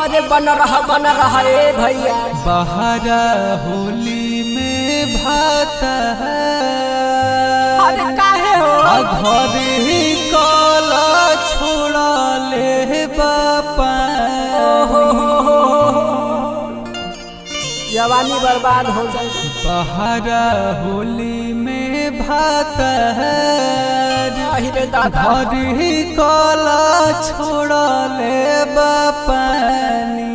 अरे बन रहा ए भैया। बहरा होली में भाता अरे काहे हो घर ही काला छोड़ा ले बापा जवानी बर्बाद हो जाए। बहरा होली में भाता घर ही काला छोड़ा ले बापानी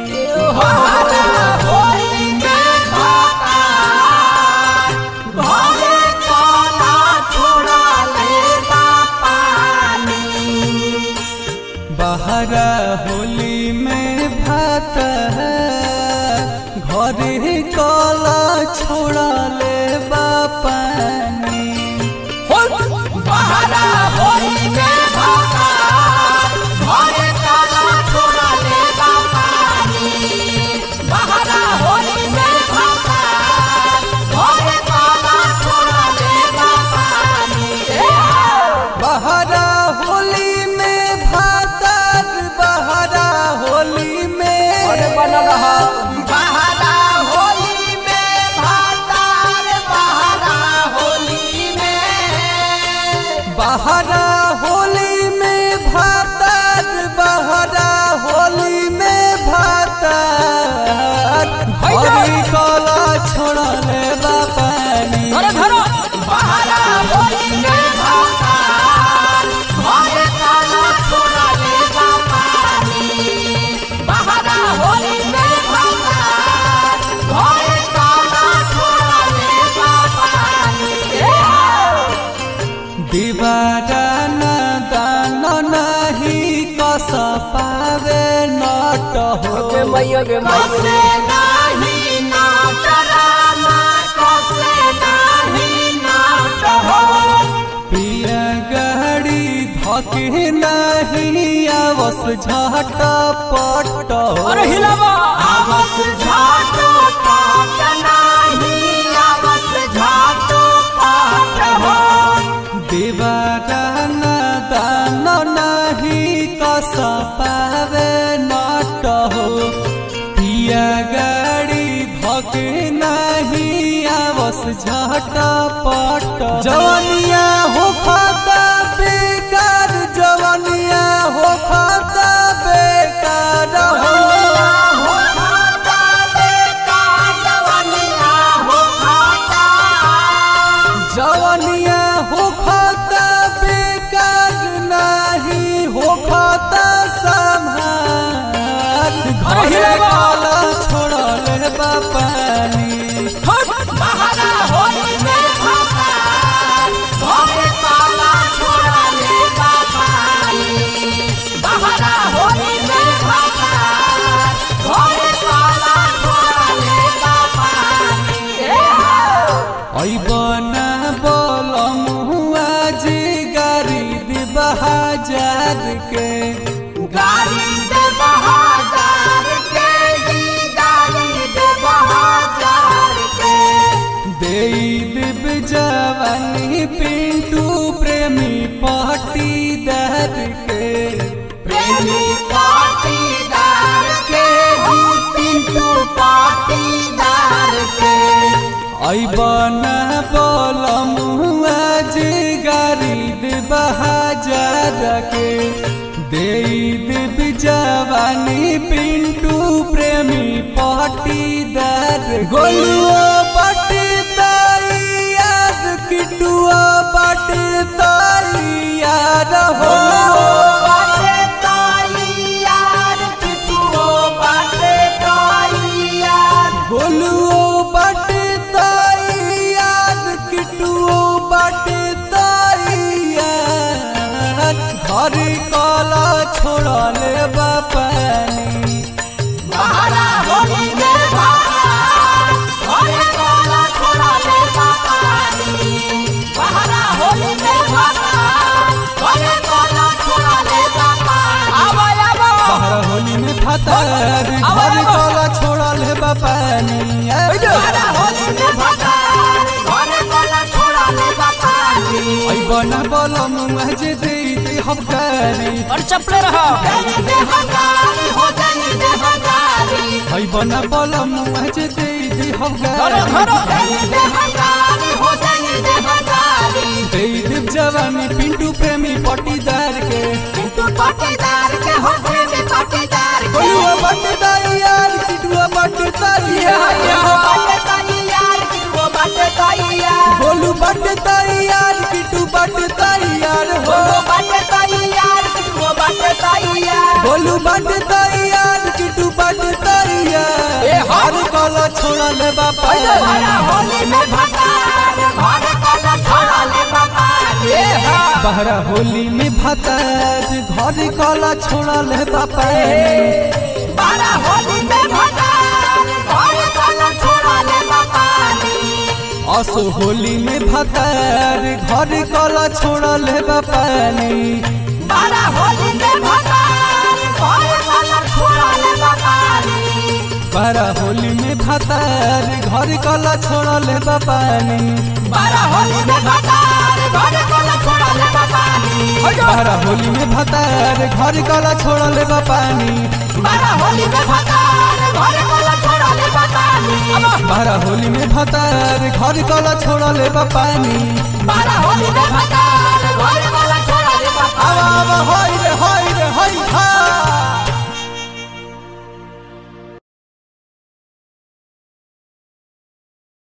बहरा होली में भात घर ही काला छोड़ा ले बापानी बहरा होली में भाता घरे काला छोड़ा ले बापानी। बहरा होली में भाता घरे काला छोड़ा ले बापानी। बहरा होली में भातर बहरा होली में बन रहा बहरा होली में भातार बहरा होली में। बहरा होली में भातर बहरा होली में भातर घरी काला छोड़ा ले बापानी बहरा होली में भातार घरे काला छोड़ा ले बापानी। बहरा होली में भातार घरे काला छोड़ा ले बापानी। दीवारा न दान नहीं कस पावे नट हो कसे नाही नाट रामा कसे नाही नाट हो। पिया गाड़ी धके नहीं आवस झट पट अरे हिलावा आवस झाटो पाट नाही आवस झाटो पाट हो। दीवारा न दान नहीं कस पावे नट हो पिया गाड़ी धके नहीं आवस झट पट जवनिया हो खाता बेकार जवनिया हो खाता बेकार हो हो खाता बेकार जवनिया हो खाता। जवनिया हो खाता बेकार नहीं हो खाता संभाल घरे काला छोड़ा ले बापानी बहरा होली में भातार घरे काला छोड़ा ले बापानी। बहरा होली में भातार घरे काला छोड़ा ले बापानी। बना बोलम हुआ जी गाड़ी बहाजार के गाड़ी दे बहाजार के जी गाड़ी दे बहाजार के। देव जवानी पिंटू प्रेमी पाटीदार के प्रेमी पाटीदार के जी पिंटू पाटीदार के। बना बोलम हुआ जी गाड़ी बहाजार के देव जवानी पिंटू प्रेमी पाटीदार गोलुआ बटताई यार किटुआ बटताई यार हो बाटे ताई यार किटुओ बाटे ताई यार। गोलुआ बटताई यार किटुआ बटताई यार घरी काला छोड़ा ले बापानी बहरा होली में भातार घरे काला छोड़ा ले बापानी। बहरा होली में भातार घरे काला छोड़ा ले बापानी। बहरा होली में भातार घरी काला छोड़ा ले बापानी बहरा होली में भातार घरे काला छोड़ा ले बापानी। बना बोलम मुझे दे हम करी और चपले रहा हो जाई दे अपना बलम मुझे दे दी हम दे देव जवानी पिंटू प्रेमी पटीदार के बोलुआ बटदार यार किटुआ बटदार बोलू बटदार यार किटू बटदार यार बोलू बटदार यार किटू बटदार यार हर कला छोड़ा ले बापा बहरा होली में भतार घर कला छोड़ा ले बापा असो होली में भतार घर कला छोड़ा ले बापानी बारा होली में भतार घर कला छोड़ा ले बापानी बारा होली में भतार घर कला छोड़ा ले बापानी बारा होली में भतार घर कला छोड़ा ले बापानी बारा होली में भतार घर कला छोड़ा ले बापानी बारा होली में भतार घर कला छोड़ा ले बापानी बारा होली में भतार घर